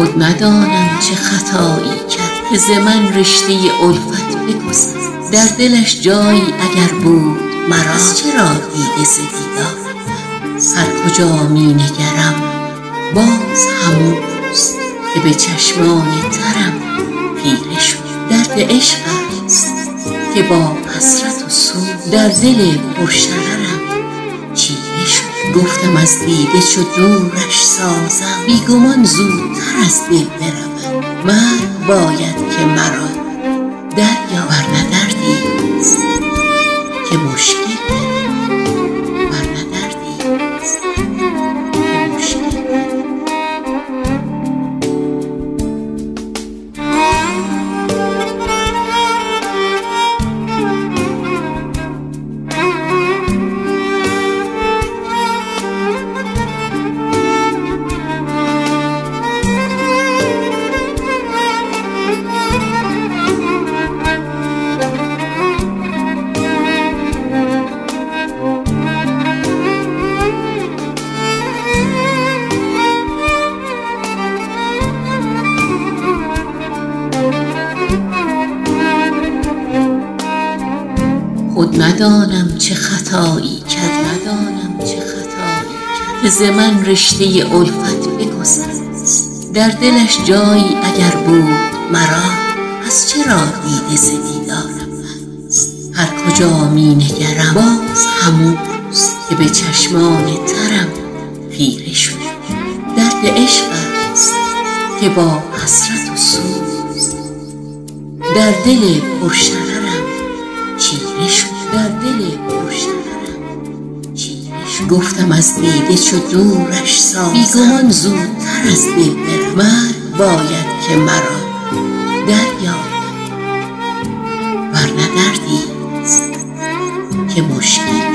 خود ندانم چه خطایی کرد که ز من رشته الفت بگسست. در دلش جایی اگر بود مرا، از چرا دیده ز دیدار؟ هر کجا می نگرم باز هموست که به چشمان ترم خیره شد. درد عشق است که با حسرت و سوز در دل پرشررم چیره شد. گفتم از دیده چو دورش سازم، بیگمان زودتر از دل بروم. مرگ باید که مرا دریا ورنه دردیست که مشکل ورنه دردیست که مشکل. خود ندانم چه خطایی کرد که ز من رشته الفت بگسست. در دلش جایی اگر بود مرا، از چرا دیده ز دیدارم هست. هر کجا می نگرم باز هموست که به چشمان ترم خیره شد. درد عشق است که با حسرت و سوز در دل پرشررم چیره شد. در دل پرشررم چیره شد. گفتم از دیده چو دورش سازم، بیگمان زودتر از دل برم. مرگ باید که مرا دریابد ورنه دردیست که مشکل